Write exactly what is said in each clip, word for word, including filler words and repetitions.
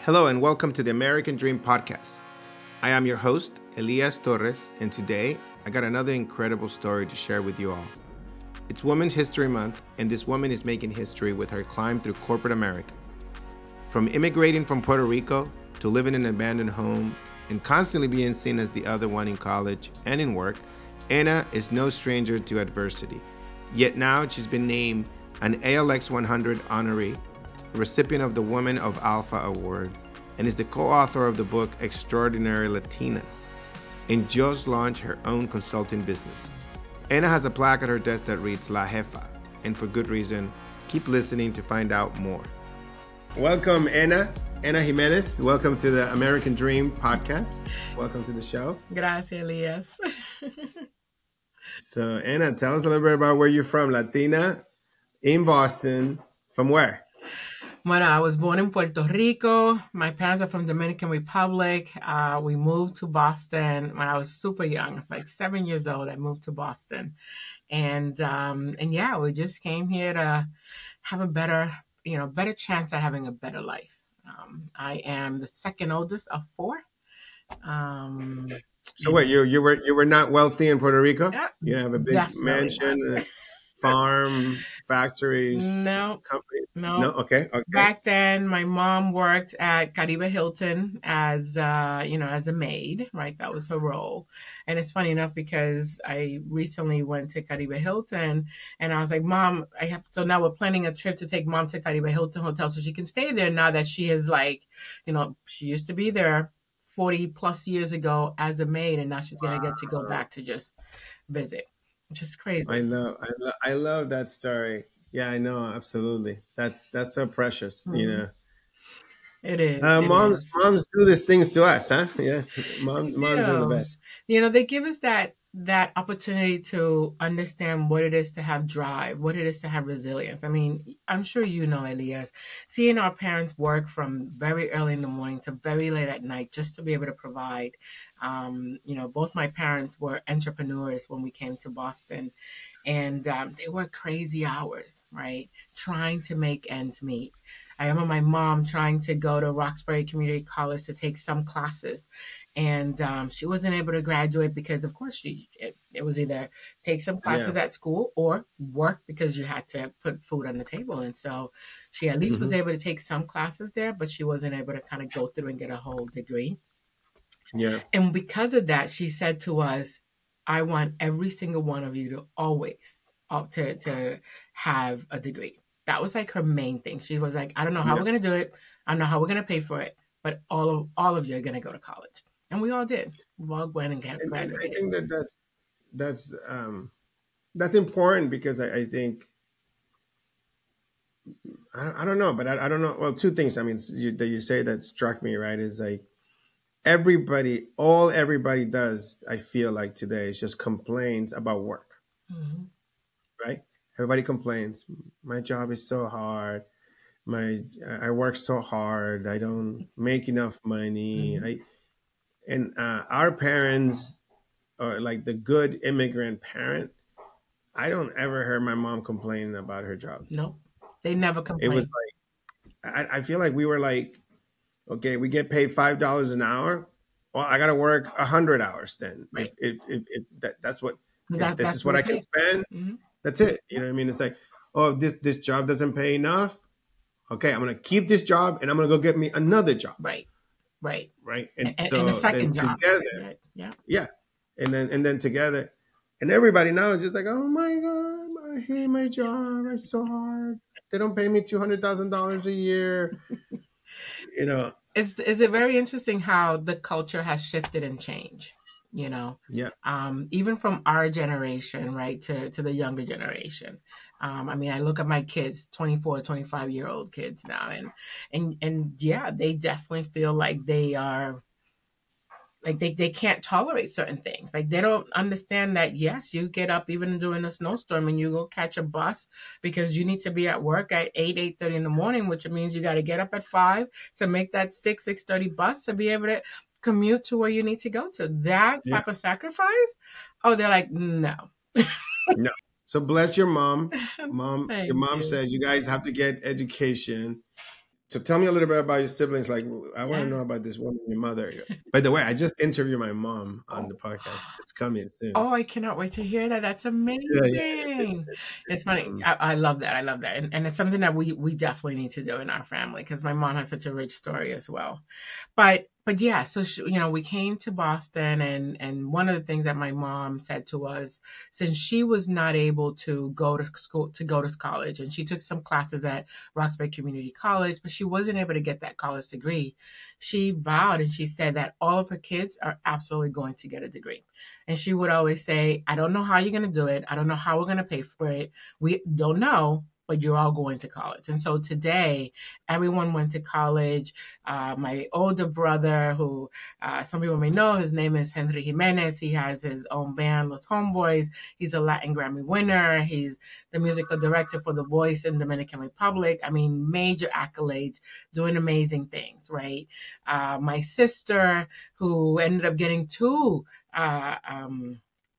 Hello and welcome to the American Dream Podcast. I am your host, Elias Torres, and today I got another incredible story to share with you all. It's Women's History Month, and this woman is making history with her climb through corporate America. From immigrating from Puerto Rico to living in an abandoned home and constantly being seen as the other one in college and in work, Anna is no stranger to adversity. Yet now she's been named an A L X one hundred honoree, recipient of the Women of Alpha Award, and is the co-author of the book Extraordinary Latinas, and just launched her own consulting business. Anna has a plaque at her desk that reads La Jefa, and for good reason. Keep listening to find out more. Welcome, Anna. Anna Jimenez. Welcome to the American Dream Podcast. Welcome to the show. Gracias, Elias. So, Anna, tell us a little bit about where you're from. Latina, in Boston. From where? Bueno, I was born in Puerto Rico. My parents are from Dominican Republic. Uh, we moved to Boston when I was super young. I was like seven years old. I moved to Boston. And um, and yeah, we just came here to have a better, you know, better chance at having a better life. Um, I am the second oldest of four. Um, So what, you you were you were not wealthy in Puerto Rico? yeah, You have a big definitely not. mansion, a farm, factories, No, company. No, no. okay, okay. Back then, my mom worked at Caribe Hilton as, uh, you know, as a maid, right? That was her role. And it's funny enough because I recently went to Caribe Hilton and I was like, Mom, I have, so now we're planning a trip to take Mom to Caribe Hilton Hotel so she can stay there now that she is like, you know, she used to be there forty plus years ago as a maid and now she's going to get to go back to just visit, which is crazy. I love, I love, I love that story. Yeah, I know, absolutely. That's that's so precious, you Mhm. know. It is. Uh, It moms, is. moms do these things to us, huh? Yeah, moms, moms are the Yeah. best. You know, they give us that that opportunity to understand what it is to have drive, what it is to have resilience. I mean, I'm sure you know, Elias, seeing our parents work from very early in the morning to very late at night just to be able to provide. Um, you know, both my parents were entrepreneurs when we came to Boston, and um, they work crazy hours, right? Trying to make ends meet. I remember my mom trying to go to Roxbury Community College to take some classes, and um, she wasn't able to graduate because, of course, she it, it was either take some Yeah. classes at school or work because you had to put food on the table. And so she at least was hmm able to take some classes there, but she wasn't able to kind of go through and get a whole degree. Yeah. And because of that, she said to us, I want every single one of you to always opt to, to have a degree. That was like her main thing. She was like, I don't know how Yeah. we're going to do it. I don't know how we're going to pay for it, but all of all of you are going to go to college. And we all did. We all went and got And, and I graduated. think that that's that's um that's important because I, I think I don't, I don't know, but I, I don't know. Well, two things. I mean, you, that you say that struck me, right? Is like everybody, all everybody does. I feel like today is just complains about work, Hmm. right? Everybody complains. My job is so hard. My I work so hard. I don't make enough money. Hmm. I and uh, our parents, or like the good immigrant parent, I don't ever hear my mom complaining about her job. No, they never It was complained. like I, I feel like we were like, okay, we get paid five dollars an hour. Well, I got to work a hundred hours then. If Right. if, if, if that, that's what Because if that, this that's is what what we I can paid. spend, Hmm. that's it. You know what I mean? It's like, oh, this this job doesn't pay enough. Okay, I'm gonna keep this job and I'm gonna go get me another job, Right. Right. right? And And, and a so then second job. together, Right. Yeah. yeah, and then and then together, and everybody now is just like, oh my god, I hate my job. It's so hard. They don't pay me two hundred thousand dollars a year. You know, It's is it very interesting how the culture has shifted and changed, you know, yeah, um, even from our generation, right, to, to the younger generation. Um, I mean, I look at my kids, twenty-four, twenty-five year old kids now, and, and, and yeah, they definitely feel like they are like they, they can't tolerate certain things. Like they don't understand that yes, you get up even during a snowstorm and you go catch a bus because you need to be at work at eight, eight thirty in the morning, which means you got to get up at five to make that six, six thirty bus to be able to commute to where you need to go to. That yeah. type of sacrifice. Oh, they're like, no. No. So bless your mom. Mom, your Thank mom you. said you guys have to get education So tell me a little bit about your siblings. Like, I want to Yeah. know about this woman, your mother. By the way, I just interviewed my mom on Oh, the podcast. It's coming soon. oh, I cannot wait to hear that. That's Yeah, yeah. It's, amazing. it's, It's it's, funny. um, I, I love that. I love that. And, and it's something that we we definitely need to do in our family because my mom has such a rich story as well. But but yeah, so she, you know, we came to Boston, and and one of the things that my mom said to us, since she was not able to go to school to go to college, and she took some classes at Roxbury Community College, but she wasn't able to get that college degree. She vowed and she said that all of her kids are absolutely going to get a degree. And she would always say, I don't know how you're going to do it. I don't know how we're going to pay for it. We don't know, but you're all going to college. And so today, everyone went to college. Uh, my older brother, who uh, some people may know, his name is Henry Jimenez. He has his own band, Los Homeboys. He's a Latin Grammy winner. He's the musical director for The Voice in Dominican Republic. I mean, major accolades, doing amazing things, right? Uh, my sister, who ended up getting two uh, um,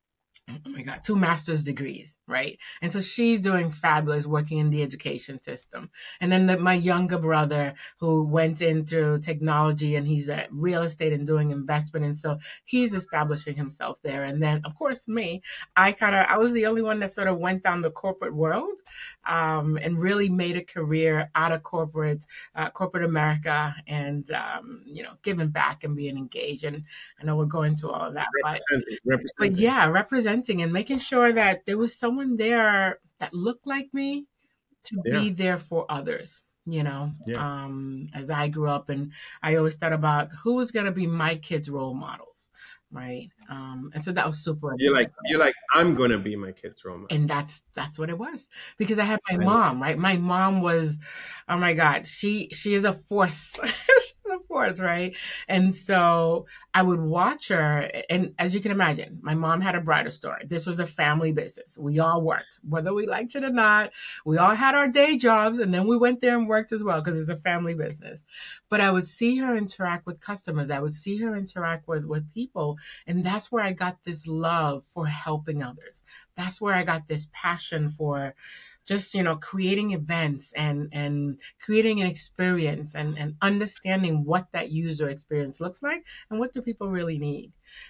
oh my God, two master's degrees, right? And so she's doing fabulous working in the education system. And then the, my younger brother who went into technology and he's at real estate and doing investment. And so he's establishing himself there. And then, of course, me, I kind of, I was the only one that sort of went down the corporate world um, and really made a career out of corporate, uh, corporate America and, um, you know, giving back and being engaged. And I know we're going to all of that, but representing, but representing. yeah, representing and making sure that there was someone there that looked like me to Yeah, be there for others. You know, yeah. um, as I grew up, and I always thought about who was going to be my kids' role models, right? Um, and so that was super You're like, important. you're like, I'm gonna be my kid's role model. And that's that's what it was because I had my I love mom, right? My mom was, oh my God, she she is a force. She's a force, right? And so I would watch her, and as you can imagine, my mom had a brighter story. This was a family business. We all worked, whether we liked it or not. We all had our day jobs, and then we went there and worked as well because it's a family business. But I would see her interact with customers. I would see her interact with with people, and that's where I got this love for helping others. That's where I got this passion for just, you know, creating events and and creating an experience and and understanding what that user experience looks like and what do people really need.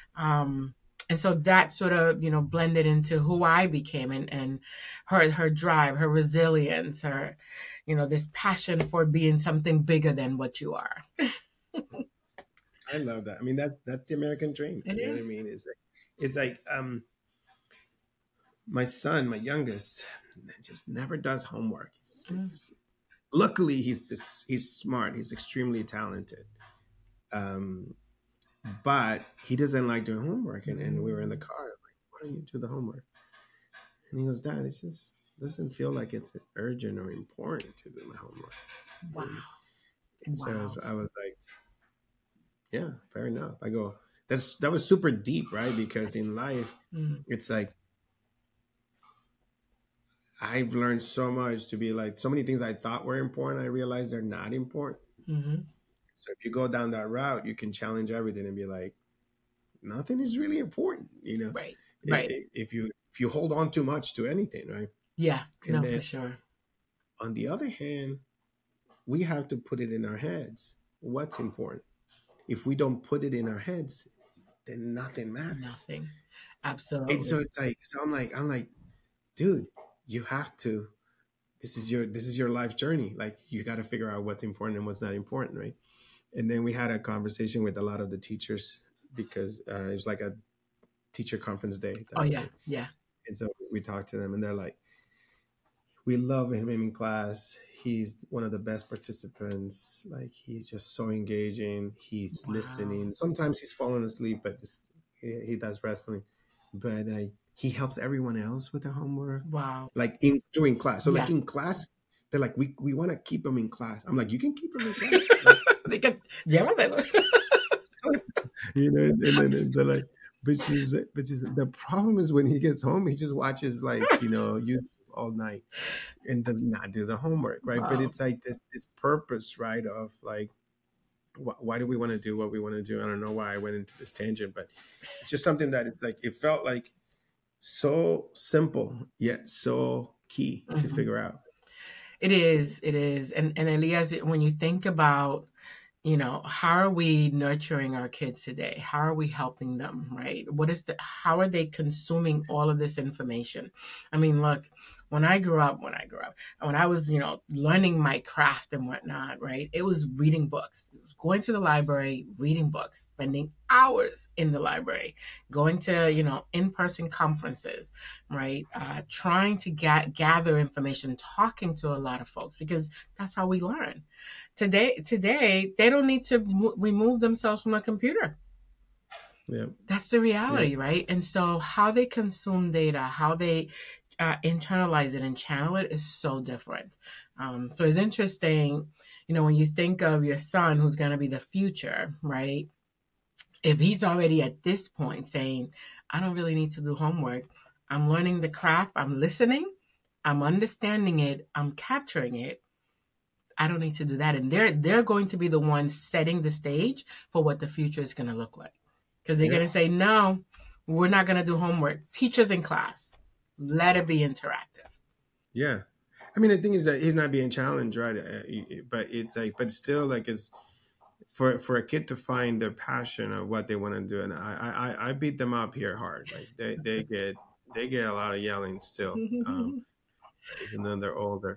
Um, and so that sort of, you know, blended into who I became, and and her her drive, her resilience, her, you know, this passion for being something bigger than what you are. I love that. I mean, that's that's the American dream. It You know is. what I mean? It's like, it's like um, my son, my youngest, just never does homework. He's, Mm, he's- luckily, he's just, he's smart. He's extremely talented. Um, but he doesn't like doing homework. And, and we were in the mm, car, like, why don't you do the homework? And he goes, Dad, it's just doesn't feel like it's urgent or important to do my homework. wow. And, and so Wow. I was like, yeah, fair enough. I go, that's that was super deep, right? Because in life, Mm, it's like I've learned so much to be like so many things I thought were important, I realized they're not important. hmm. So if you go down that route, you can challenge everything and be like, nothing is really important, you know. Right. I- Right. i- If you if you hold on too much to anything, right? Yeah. And No, then for sure. on the other hand, we have to put it in our heads what's important. If we don't put it in our heads, then nothing matters. Nothing. And so Absolutely. it's like, so I'm like, I'm like, dude, you have to. This is your this is your life journey. Like you got to figure out what's important and what's not important, right? And then we had a conversation with a lot of the teachers because uh, it was like a teacher conference day Oh that we yeah. did, Yeah. and so we talked to them, and they're like, we love him in class. He's one of the best participants. Like he's just so engaging. He's Wow. listening. Sometimes he's falling asleep, but this, he, he does wrestling. But uh, he helps everyone else with their homework, Wow. like in during class. So like Yeah. in class, they're like, we we want to keep him in class. I'm like, you can keep him in class, like They can llévatelo. you know. And then they're like, but she's but she's the problem is when he gets home, he just watches like you know you all night and does not do the homework, right? But Wow. it's like this this purpose, right? Of like, wh- why do we want to do what we want to do? I don't know why I went into this tangent, but it's just something that it's like it felt like so simple yet so key to Mhm. figure out. It is, it is. And and Elias, when you think about, you know, how are we nurturing our kids today? How are we helping them, right? What is the, how are they consuming all of this information? I mean, look, when I grew up, when I grew up, when I was, you know, learning my craft and whatnot, right? It was reading books. It was going to the library, reading books, spending hours in the library, going to, you know, in-person conferences, right? Uh, trying to get, gather information, talking to a lot of folks, because that's how we learn. Today, today they don't need to mo- remove themselves from a computer. Yeah. That's the Yeah. reality, right? And so how they consume data, how they uh, internalize it and channel it is so different. Um, so it's interesting, you know, when you think of your son who's going to be the future, right? If he's already at this point saying, I don't really need to do homework, I'm learning the craft, I'm listening, I'm understanding it, I'm capturing it, I don't need to do that. And they're they're going to be the ones setting the stage for what the future is going to look like. Because they're Yeah. going to say, no, we're not going to do homework. Teachers in class, let it be interactive. Yeah. I mean, the thing is that he's not being challenged, right? Uh, But it's like, but still, like, it's for for a kid to find their passion of what they want to do, and I I I beat them up here hard. Like they they get they get a lot of yelling still, um, even though they're older.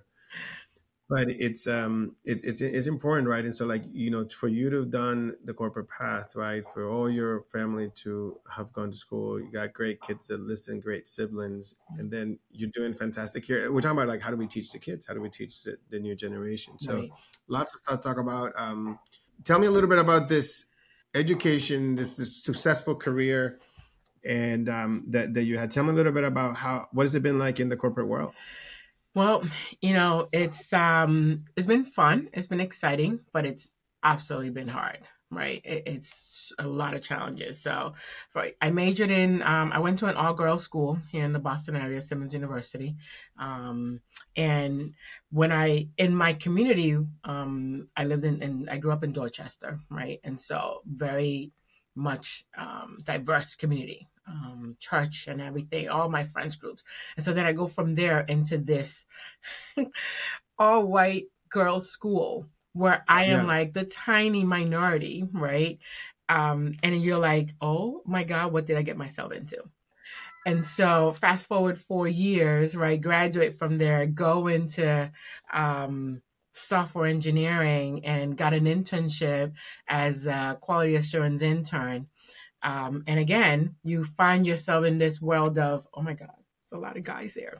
But it's um it's it's it's important, right? And so, like, you know, for you to have done the corporate path, right? For all your family to have gone to school, you got great kids that listen, great siblings, and then you're doing fantastic here. We're talking about, like, how do we teach the kids? How do we teach the, the new generation? So Right. lots of stuff to talk about. Um, tell me a little bit about this education, this, this successful career, and um, that that you had. Tell me a little bit about how what has it been like in the corporate world? Well, you know, it's um it's been fun. It's been exciting, but it's absolutely been hard, right? It, it's a lot of challenges. So, for, I majored in um, I went to an all-girls school here in the Boston area, Simmons University. Um, and when I in my community, um, I lived in, in I grew up in Dorchester, right? And so very much um, diverse community, um, church and everything, all my friends groups. And so then I go from there into this all white girls school where I am Yeah. like the tiny minority, right? Um, and you're like, oh my God, what did I get myself into? And so fast forward four years, right? Graduate from there, go into um, software engineering and got an internship as a quality assurance intern. Um, and again, you find yourself in this world of, oh my God, there's a lot of guys here.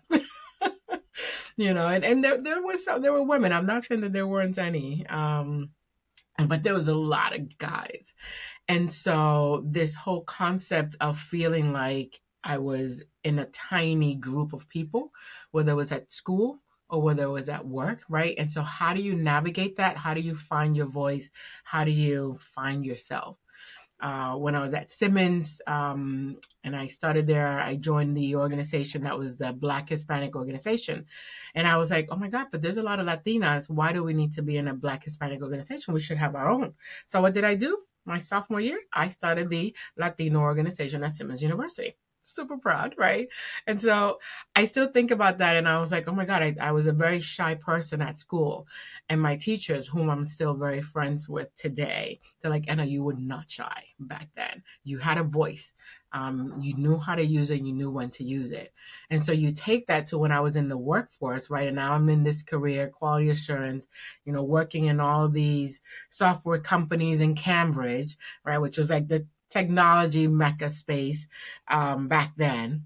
You know, and, and there, there was some, there were women. I'm not saying that there weren't any, um, but there was a lot of guys. And so this whole concept of feeling like I was in a tiny group of people, whether it was at school or whether it was at work, right? And so how do you navigate that? How do you find your voice? How do you find yourself? Uh, when I was at Simmons, um, and I started there, I joined the organization that was the Black Hispanic organization. And I was like, oh my God, but there's a lot of Latinas. Why do we need to be in a Black Hispanic organization? We should have our own. So what did I do? My sophomore year, I started the Latino organization at Simmons University. Super proud, right? And so I still think about that, and I was like, oh my God, I, I was a very shy person at school. And my teachers, whom I'm still very friends with today, they're like, Anna, you were not shy back then. You had a voice. Um, you knew how to use it. You knew when to use it. And so you take that to when I was in the workforce, right? And now I'm in this career, quality assurance, you know, working in all these software companies in Cambridge, right? Which was like the technology mecca space um, back then.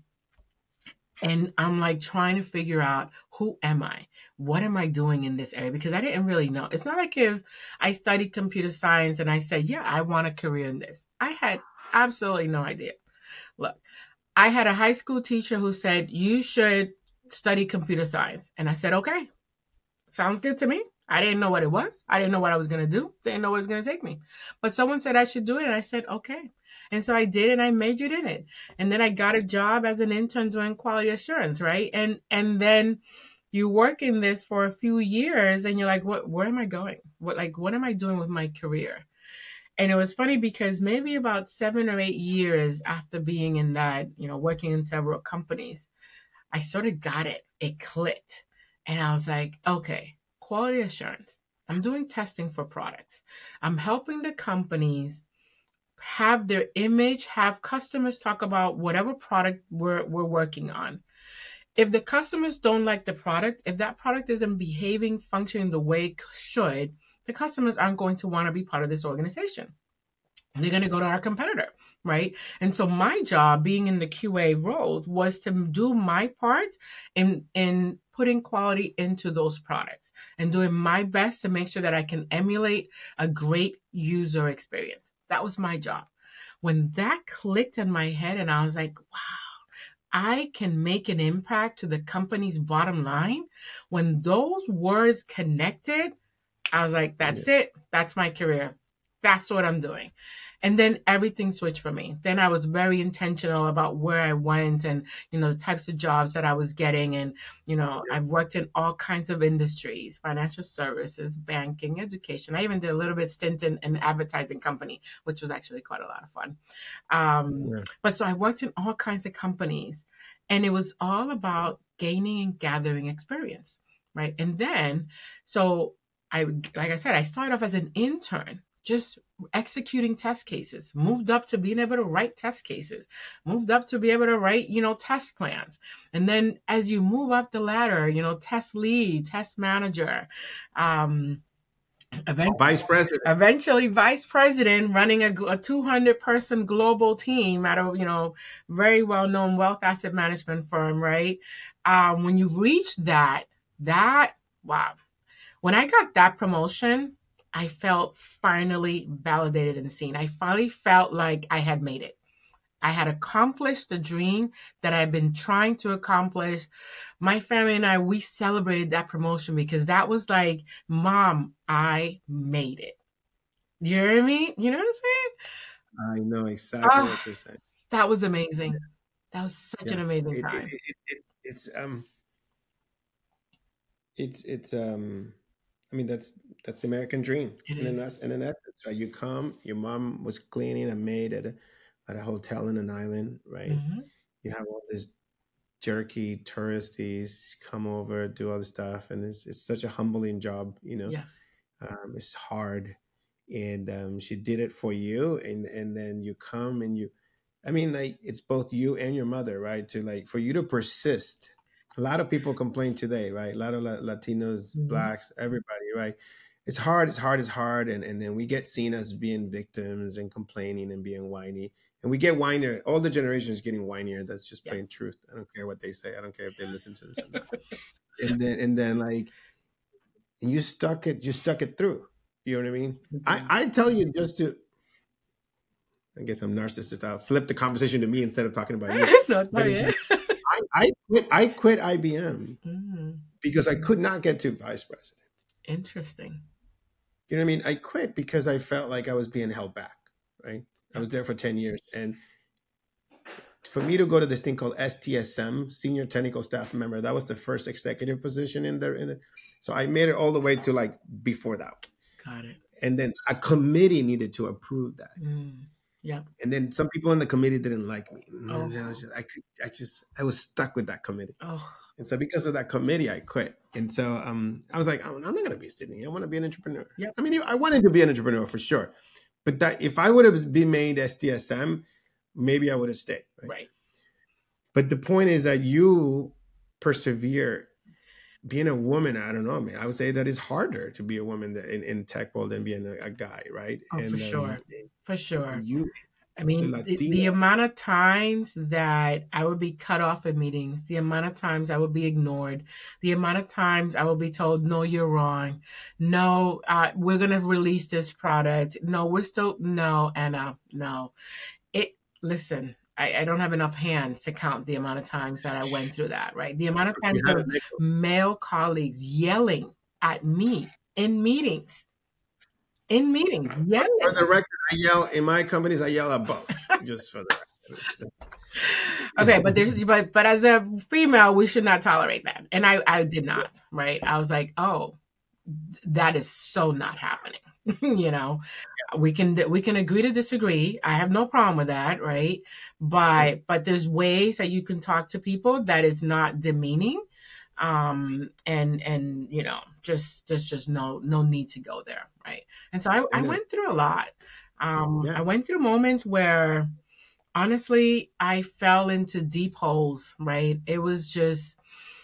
And I'm like trying to figure out, who am I? What am I doing in this area? Because I didn't really know. It's not like if I studied computer science and I said, yeah, I want a career in this. I had absolutely no idea. Look, I had a high school teacher who said, you should study computer science. And I said, okay, sounds good to me. I didn't know what it was. I didn't know what I was going to do. Didn't know where it was going to take me. But someone said I should do it. And I said, okay. And so I did, and I majored in it. And then I got a job as an intern doing quality assurance, right? And and then you work in this for a few years and you're like, what, where am I going? What, like, what am I doing with my career? And it was funny because maybe about seven or eight years after being in that, you know, working in several companies, I sort of got it. It clicked. And I was like, okay, quality assurance. I'm doing testing for products. I'm helping the companies have their image, have customers talk about whatever product we're, we're working on. If the customers don't like the product, if that product isn't behaving, functioning the way it should, the customers aren't going to want to be part of this organization. They're going to go to our competitor, right? And so my job being in the Q A roles was to do my part in in putting quality into those products and doing my best to make sure that I can emulate a great user experience. That was my job. When that clicked in my head and I was like, wow, I can make an impact to the company's bottom line. When those words connected, I was like, that's Yeah. it. That's my career. That's what I'm doing. And then everything switched for me. Then I was very intentional about where I went and, you know, the types of jobs that I was getting. And, you know, I've worked in all kinds of industries, financial services, banking, education. I even did a little bit stint in an advertising company, which was actually quite a lot of fun. Um, Yeah. but so I worked in all kinds of companies, and it was all about gaining and gathering experience, right? And then, so I, like I said, I started off as an intern, just executing test cases, moved up to being able to write test cases, moved up to be able to write, you know, test plans. And then as you move up the ladder, you know, test lead, test manager, um, eventually, Vice president. eventually vice president, running a, a two hundred person global team at a, you know, very well known wealth asset management firm, right? Um, when you've reached that, that, wow. When I got that promotion, I felt finally validated and seen. I finally felt like I had made it. I had accomplished the dream that I've been trying to accomplish. My family and I, we celebrated that promotion because that was like, Mom, I made it. You hear me? You know what I'm saying? I know exactly Oh, what you're saying. that was amazing. That was such an Yeah. amazing It, it, time. it, it, it's um it's it's um I mean that's that's the American dream It in an is. es- in an essence, right? You come, your mom was cleaning a maid at a at a hotel in an island, right? Hmm. You have all this jerky touristies come over, do all this stuff, and it's it's such a humbling job, you know. Yes. Um, it's hard, and um, she did it for you, and and then you come and you, I mean, like it's both you and your mother, right? To like for you to persist. A lot of people complain today, right? A lot of La- Latinos, Hmm. blacks, everybody, right? It's hard, it's hard, it's hard, and and then we get seen as being victims and complaining and being whiny, and we get whinier. All the generations getting whinier. That's just plain Yes. truth. I don't care what they say. I don't care if they listen to this or not. And then and then like and you stuck it. You stuck it through. You know what I mean? We I did. I tell you just to. I guess I'm narcissist. I'll flip the conversation to me instead of talking about you. No, But not yet. I I quit. I quit I B M Mm, because I could not get to vice president. interesting. You know what I mean? I quit because I felt like I was being held back. Right? I Yep. was there for ten years, and for me to go to this thing called S T S M, Senior Technical Staff Member, that was the first executive position in there. In it. So I made it all the way to like before that. Got it. And then a committee needed to approve that. Mm, yep. And then some people in the committee didn't like me. Oh, And I was just, I, could, I just, I was stuck with that committee. oh, And so because of that committee, I quit. And so um, I was like, I'm not going to be sitting here. I want to be an entrepreneur. yep. I mean, I wanted to be an entrepreneur for sure. But that if I would have been made S T S M, maybe I would have stayed. Right? Right. But the point is that you persevere. Being a woman, I don't know, man. I would say that it's harder to be a woman in, in tech world than being a, a guy, right? Oh, for And um, sure. For sure. you, I the mean, the, Latina, the amount of times that I would be cut off at meetings, the amount of times I would be ignored, the amount of times I would be told, no, you're wrong. No, uh, we're going to release this product. No, we're still, no, Anna, no. It, listen, I, I don't have enough hands to count the amount of times that I went through that, right? The amount of you times had a of nickel. male colleagues yelling at me in meetings, in meetings, For yelling. the record, I yell in my companies. I yell at both, just for the record. Okay, but there's but but as a female, we should not tolerate that. And I I did not, right? I was like, "Oh, that is so not happening." You know, we can we can agree to disagree. I have no problem with that, right? Yeah. But but there's ways that you can talk to people that is not demeaning. um, and and you know, just there's just no no need to go there, right? And so I, I I know. went through a lot. Um, Yeah. I went through moments where honestly I fell into deep holes, right? It was just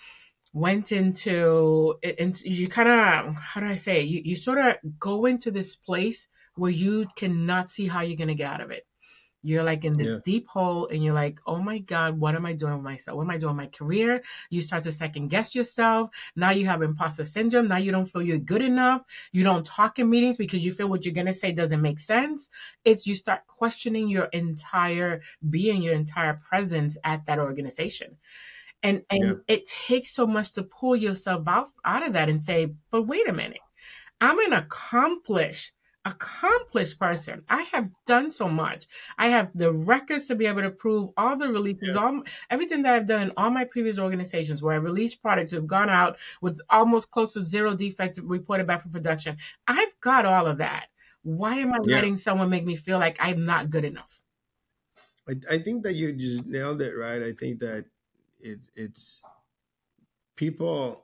went into it, and you kind of, how do I say it? You you sort of go into this place where you cannot see how you're gonna get out of it. You're like in this Yeah. deep hole and you're like, oh my God, what am I doing with myself? What am I doing with my career? You start to second guess yourself. Now you have imposter syndrome. Now you don't feel you're good enough. You don't talk in meetings because you feel what you're going to say doesn't make sense. It's you start questioning your entire being, your entire presence at that organization. And Yeah. and it takes so much to pull yourself out, out of that and say, but wait a minute. I'm an accomplished, accomplished person. I have done so much. I have the records to be able to prove all the releases, Yeah. all everything that I've done in all my previous organizations where I released products that have gone out with almost close to zero defects reported back for production. I've got all of that. Why am I Yeah. letting someone make me feel like I'm not good enough? I, I think that you just nailed it, right? I think that it's it's people.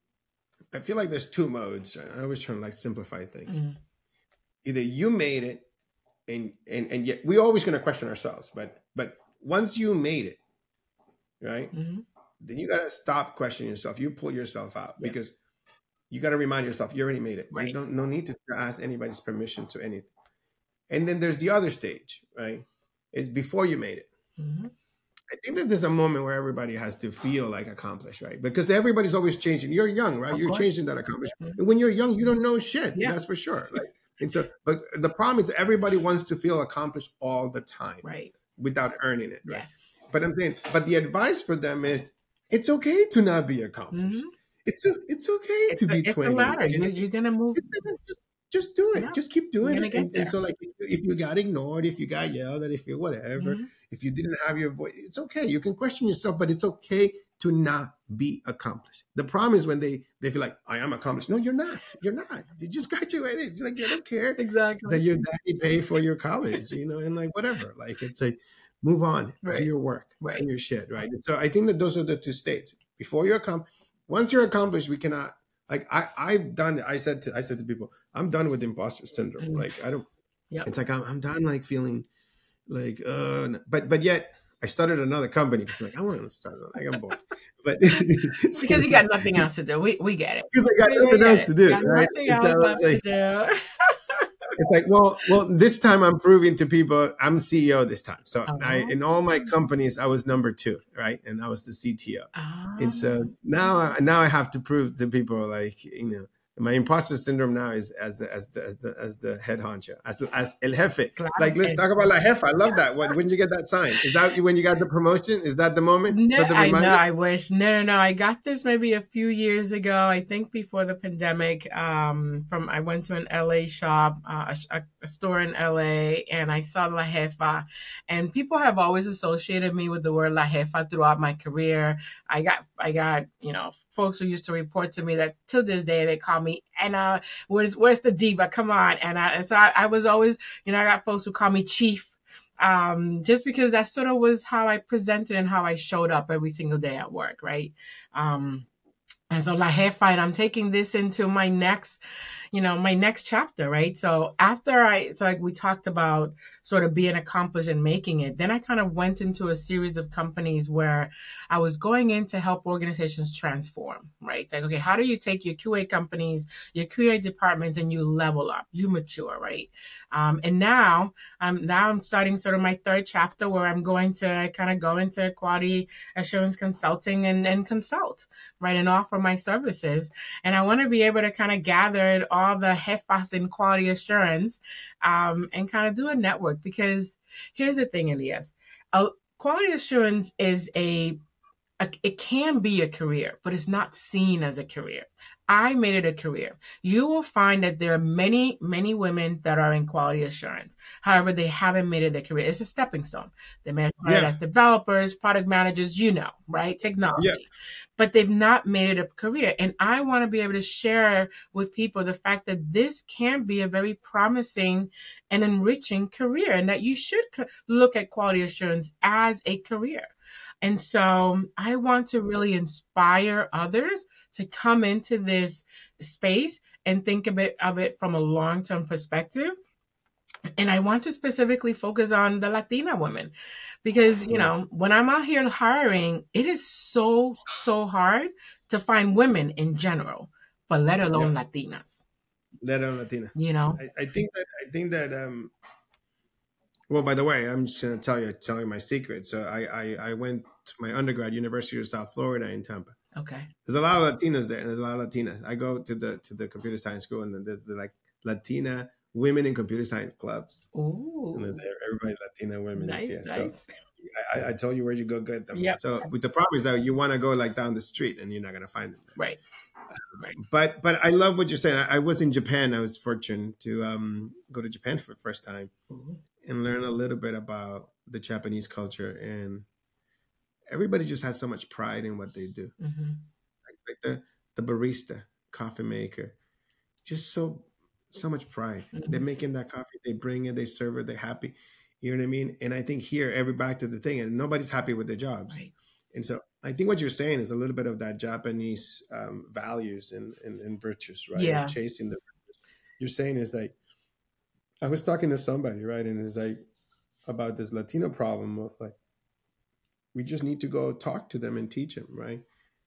I feel like there's two modes. I always try to like simplify things. Mm-hmm. Either you made it, and and and yet we're always going to question ourselves, but but once you made it, right, Mm-hmm. then you got to stop questioning yourself. You pull yourself out Yep. because you got to remind yourself you already made it. You Right. don't no need to ask anybody's permission to anything. And then there's the other stage, right? Is before you made it. Mm-hmm. I think that there's a moment where everybody has to feel like accomplished, right? Because everybody's always changing. You're young, right? Of You're course. changing that accomplishment. Mhm. And when you're young, you don't know shit. Yeah. That's for sure. Right. And so, but the problem is everybody wants to feel accomplished all the time Right. without earning it, right? Yes. But I'm saying, but the advice for them is it's okay to not be accomplished. Mm-hmm. It's a, it's okay It's to a be it's a twenty. ladder. You you're gonna move. Just, just do Yeah. it. Just keep You're doing gonna it. get And, and there. so, like, if you, if you got ignored, if you got yelled at, if you whatever, Mm-hmm. if you didn't have your voice, it's okay. You can question yourself, but it's okay to not be accomplished. The problem is when they they feel like I am accomplished. No, you're not. You're not. You just graduated. It's like, I don't care that Exactly. your daddy paid for your college, you know, and like whatever. Like, it's like, move on, do Right. your work, Right. do your shit, right? And so I think that those are the two states. Before you're accomplished, once you're accomplished, we cannot. Like I, I've done. I said to I said to people, I'm done with imposter syndrome. Mm. Like I don't. Yep. It's like I'm, I'm done. Like feeling like, uh, but but yet I started another company because like I want to start. Like I'm bored, but Because you got nothing else to do. We we get it. because I got We, nothing we get else it. to do, Got right? nothing And so I else was left like, to do. it's like, well, well, this time I'm proving to people I'm C E O this time. So I, Oh. in all my companies, I was number two, right? And I was the C T O. Ah. And so now, I, now I have to prove to people, like, you know, my imposter syndrome now is as the as the as the as the head honcho, as as el jefe. Claro. Like, let's talk about la jefa. I love that. When, when did you get that sign? Is that when you got the promotion? Is that the moment? No, For the I know. reminder? I wish. No, no, no. I got this maybe a few years ago. I think before the pandemic. Um, from I went to an L A shop, uh, a, a store in L A, and I saw La Jefa. And people have always associated me with the word La Jefa throughout my career. I got, I got, you know, folks who used to report to me that to this day they call me Anna. Where's, where's the diva? Come on, Anna. And so I, I was always, you know, I got folks who call me Chief. Um, just because that sort of was how I presented and how I showed up every single day at work, right? Um, and so La Jefa, and I'm taking this into my next, you know, my next chapter, right? So after I, so like we talked about sort of being accomplished and making it, then I kind of went into a series of companies where I was going in to help organizations transform, right? It's like, okay, how do you take your Q A companies, your Q A departments, and you level up, you mature, right? Um, and now I'm now I'm starting sort of my third chapter where I'm going to kind of go into quality assurance consulting and, and consult, right, and offer my services. And I want to be able to kind of gather all the jefas in quality assurance um, and kind of do a network, because here's the thing, Elias. Uh, quality assurance is a, a, it can be a career, but it's not seen as a career. I made it a career. You will find that there are many, many women that are in quality assurance. However, they haven't made it a career. It's a stepping stone. They may have started Yeah. as developers, product managers, you know, right? Technology. Yeah. But they've not made it a career. And I want to be able to share with people the fact that this can be a very promising and enriching career, and that you should co- look at quality assurance as a career. And so I want to really inspire others to come into this space and think a bit of it from a long-term perspective. And I want to specifically focus on the Latina women because, you Yeah. know, when I'm out here hiring, it is so, so hard to find women in general, but let Yeah. alone Latinas, Let alone Latina. you know? I, I think that I think that um well, by the way, I'm just gonna tell you tell you my secret. So I I, I went to my undergrad, University of South Florida in Tampa. Okay. There's a lot of Latinas there, and there's a lot of Latinas. I go to the to the computer science school, and then there's the like Latina women in computer science clubs, and there's Ooh, everybody Latina women is nice, here. So nice. I, I told you where you go get them. Yep. So with the problem is that you want to go like down the street, and you're not gonna find them there. Right. Right. But but I love what you're saying. I, I was in Japan. I was fortunate to um, go to Japan for the first time Ooh. and learn a little bit about the Japanese culture, and everybody just has so much pride in what they do. Mm-hmm. Like, like the the barista, coffee maker, just so so much pride. They're Mm-hmm. making that coffee, they bring it, they serve it, they're happy. You know what I mean? And I think here, every back to the thing, and nobody's happy with their jobs. Right. And so I think what you're saying is a little bit of that Japanese um, values and, and, and virtues, right? Of Yeah. chasing the. You're saying is like, I was talking to somebody, right, and it's like about this Latino problem of like, we just need to go talk to them and teach them, right?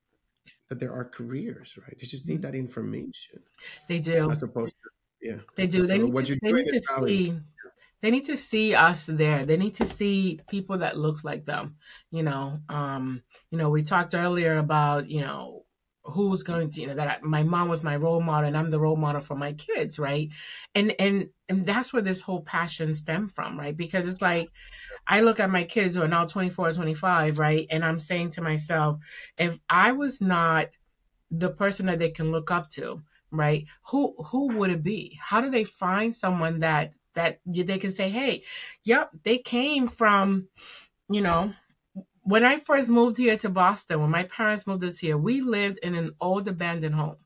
That there are careers, right? They just need that information They do. as opposed to, yeah. They do. They So need what to. you're They doing need is to valuable. see. They need to see us there. They need to see people that looks like them. You know. Um. You know. We talked earlier about you know who's going to you know that I, my mom was my role model and I'm the role model for my kids, right? And and and that's where this whole passion stemmed from, right? Because it's like I look at my kids who are now twenty-four, twenty-five, right? And I'm saying to myself, if I was not the person that they can look up to, right? Who who would it be? How do they find someone that that they can say, hey, yep, they came from, you know, when I first moved here to Boston, when my parents moved us here, we lived in an old abandoned home.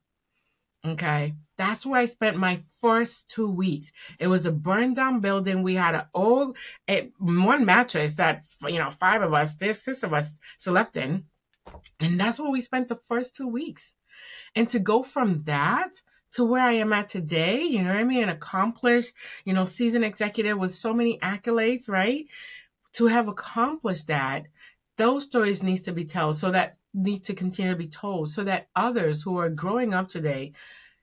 Okay. That's where I spent my first two weeks. It was a burned down building. We had an old eh, one mattress that you know five of us, there's six of us slept in, and that's where we spent the first two weeks. And to go from that to where I am at today, you know what I mean? An accomplished, you know, seasoned executive with so many accolades, right? To have accomplished that, those stories needs to be told so that need to continue to be told so that others who are growing up today,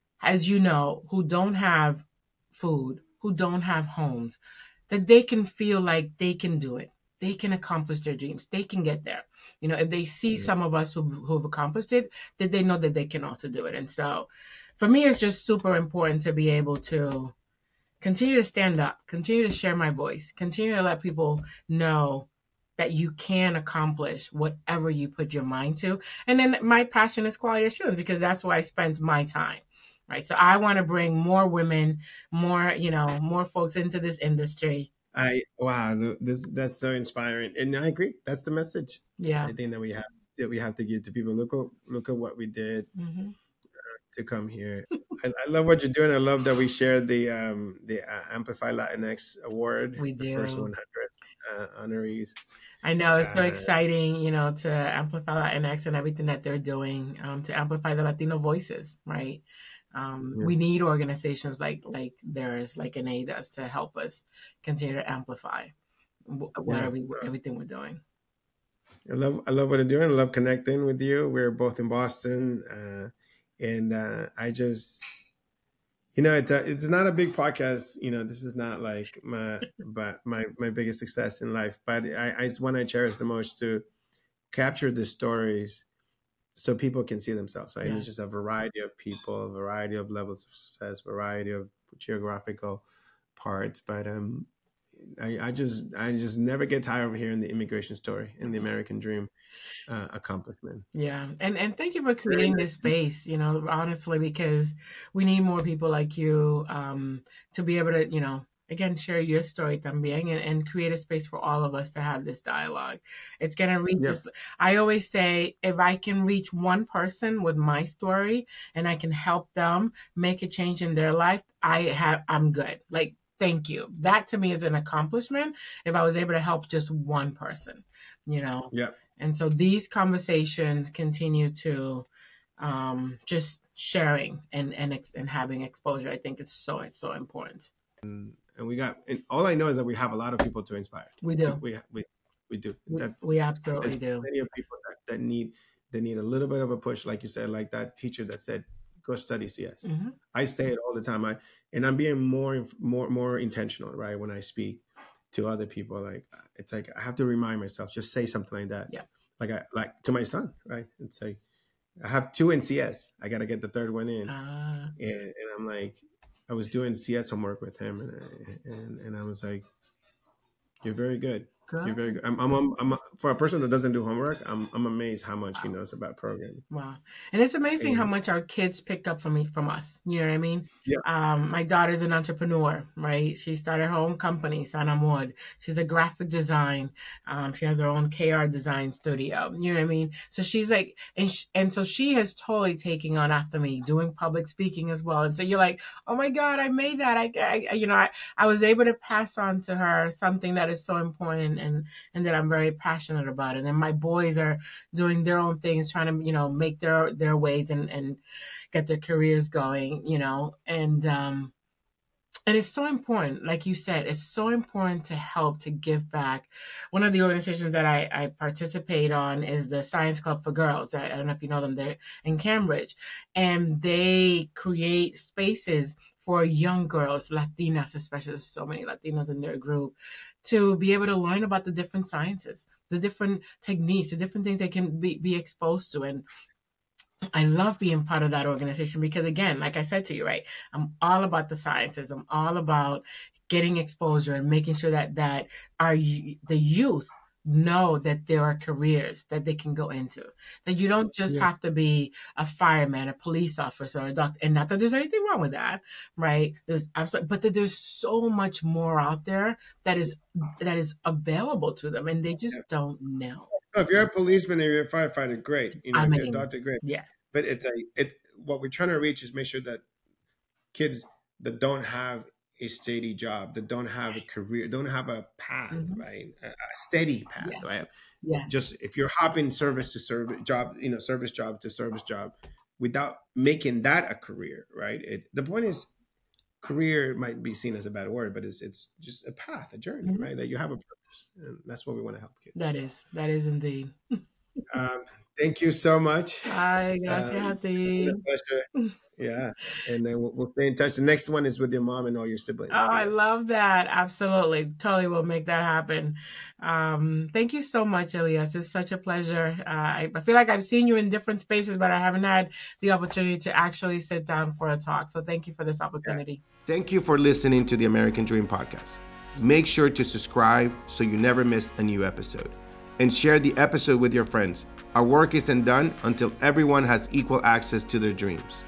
as you know, who don't have food, who don't have homes, that they can feel like they can do it. They can accomplish their dreams. They can get there. You know, if they see Yeah. some of us who, who've accomplished it, that they know that they can also do it. And so for me, it's just super important to be able to continue to stand up, continue to share my voice, continue to let people know that you can accomplish whatever you put your mind to. And then my passion is quality assurance because that's where I spend my time. Right. So I want to bring more women, more, you know, more folks into this industry. I wow, this that's so inspiring, and I agree. That's the message. Yeah. I think that we have that we have to give to people. Look at look at what we did Mm-hmm. to come here. I, I love what you're doing. I love that we shared the um the uh, Amplify Latinx Award, We the first do. one hundred uh, honorees. I know it's so Uh, exciting, you know, to amplify Latinx and everything that they're doing, um, to amplify the Latino voices, right? Um, yeah, we need organizations like like theirs, like Eneda's, to help us continue to amplify wh- yeah. whatever we, everything we're doing. I love I love what I'm doing. I love connecting with you. We're both in Boston, uh, and uh, I just you know it's a, it's not a big podcast. You know, this is not like my but my my biggest success in life. But I, I it's one I cherish the most to capture the stories so people can see themselves. Right, and Yeah. it's just a variety of people, a variety of levels of success, variety of geographical parts. But um, I, I just I just never get tired of hearing the immigration story and the American dream uh, accomplishment. Yeah, and and thank you for Very creating this nice. space, you know, honestly, because we need more people like you um, to be able to, you know, again, share your story también and, and create a space for all of us to have this dialogue. It's gonna reach Yeah, us. I always say, if I can reach one person with my story and I can help them make a change in their life, I have, I'm good. Like, thank you. That to me is an accomplishment if I was able to help just one person, you know. yeah. And so these conversations continue to um, just sharing and, and, ex- and having exposure, I think is so, so important. And, and we got, and all I know is that we have a lot of people to inspire. We do. We, we, we do. We, That, we absolutely there's do. plenty of people that, that need, that need a little bit of a push, like you said, like that teacher that said, go study C S. Mm-hmm. I say it all the time. I, and I'm being more, more, more intentional, right? When I speak to other people, like, it's like, I have to remind myself, just say something like that. Yeah. Like I, like to my son, right? It's like, I have two in C S. I got to get the third one in. Uh, and, and I'm like, I was doing C S homework with him, and I, and, and I was like, you're very good. good. You're very good. I'm, I'm, I'm, I'm, for a person that doesn't do homework, I'm, I'm amazed how much wow. he knows about programming. Wow. And it's amazing and, how much our kids picked up from me, from us. You know what I mean? Yeah. Um, my daughter's an entrepreneur, right? She started her own company, San Amor. She's a graphic design. Um, she has her own K R design studio. You know what I mean? So she's like, and, sh- and so she has totally taken on after me, doing public speaking as well. And so you're like, oh my God, I made that. I, I you know, I, I was able to pass on to her something that is so important and, and that I'm very passionate about. And then my boys are doing their own things, trying to, you know, make their, their ways and, and get their careers going, you know, and, um, and it's so important, like you said, it's so important to help, to give back. One of the organizations that I, I participate on is the Science Club for Girls. I, I don't know if you know them, they're in Cambridge. And they create spaces for young girls, Latinas especially, there's so many Latinas in their group, to be able to learn about the different sciences, the different techniques, the different things they can be, be exposed to. And I love being part of that organization because, again, like I said to you, right, I'm all about the sciences. I'm all about getting exposure and making sure that that our the youth know that there are careers that they can go into, that you don't just yeah. have to be a fireman, a police officer, or a doctor. And not that there's anything wrong with that, right? There's absolutely, but that there's so much more out there that is that is available to them, and they just yeah. don't know. If you're a policeman and you're a firefighter, great. You know, I if mean, you're a doctor, great. Yes. But it's a it. What we're trying to reach is make sure that kids that don't have a steady job, that don't have a career, don't have a path, mm-hmm. right? A, a steady path, yes. right? Yes. Just if you're hopping service to service job, you know, service job to service job, without making that a career, right? It, the point is, career might be seen as a bad word, but it's it's just a path, a journey, mm-hmm. right? That you have a purpose, and that's what we want to help kids. That is, that is indeed. um, thank you so much. Hi, gracias um, a ti. Pleasure. Yeah, and then we'll, we'll stay in touch. The next one is with your mom and all your siblings. Oh, I love that. Absolutely. Totally will make that happen. Um, thank you so much, Elias. It's such a pleasure. Uh, I, I feel like I've seen you in different spaces, but I haven't had the opportunity to actually sit down for a talk. So thank you for this opportunity. Yeah. Thank you for listening to the American Dream Podcast. Make sure to subscribe so you never miss a new episode. And share the episode with your friends. Our work isn't done until everyone has equal access to their dreams.